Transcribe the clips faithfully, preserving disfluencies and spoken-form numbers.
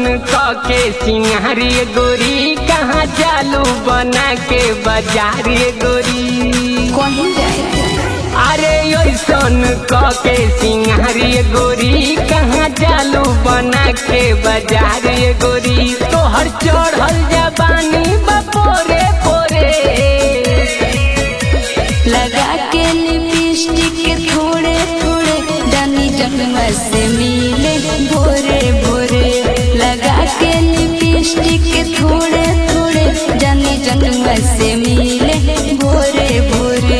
के सिंगारी गोरी कहाँ चालू बना के बाजार गोरी कहीं जाए अरे ओइसन के सिंगारी गोरी कहाँ चालू बना के बाजार गोरी तोहर चढ़ल जबानी बपोरे पोरे लगा के लिपस्टिक थोड़े थोड़े डानी जंगमा से मिले भोरे भोरे लगा के लिपस्टिक थोड़े थोड़े डानी जंगमा से मिले भोरे भोरे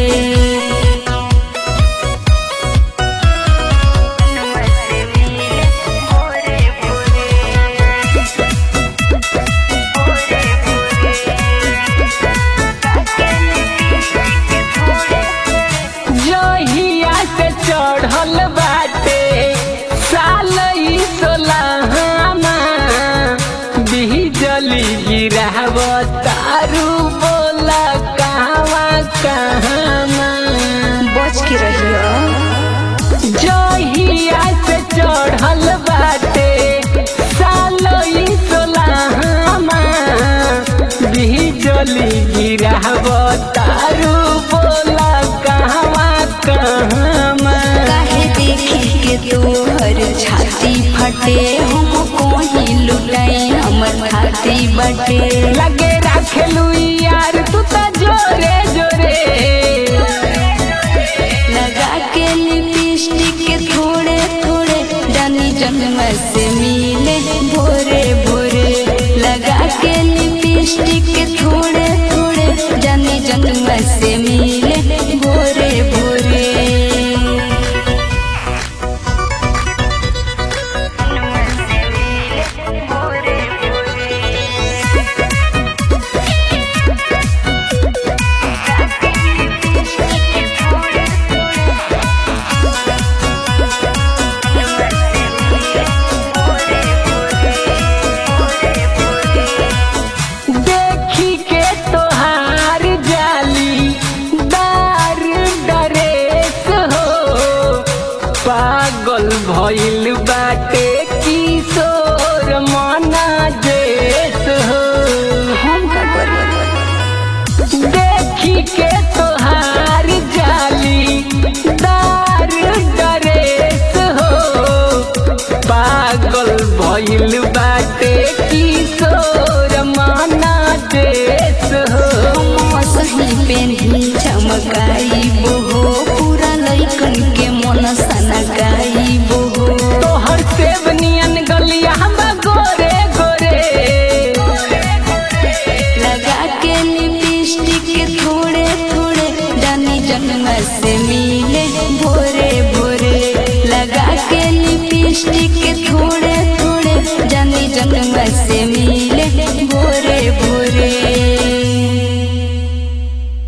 चढ़ल बाटे साल सोलहमा बिजली गिरावतारू बोला कहवा कहमा बच के रहियो जहिया से चढ़ल बाटे साल सोलहमा बिजली गिरावतारू बोला कहवा कहमा तोहर छाती फटे हम कोही लुटाई हमर खाती बटे लगे रखलू यार तू तो जोरे जोरे लगा के लिपस्टिक थोड़े थोड़े डानी जंगमा से मिले भोरे भोरे लगा के लिपस्टिक थोड़े थोड़े डानी जंगमा से मिले भोरे भोरे पागल भइल बाटे किशोर मना जेस हो हम का करी देखी के तोहार जाली दार डरेस हो पागल भइल बाटे किशोर मना जेस हो सही पेन चमकाई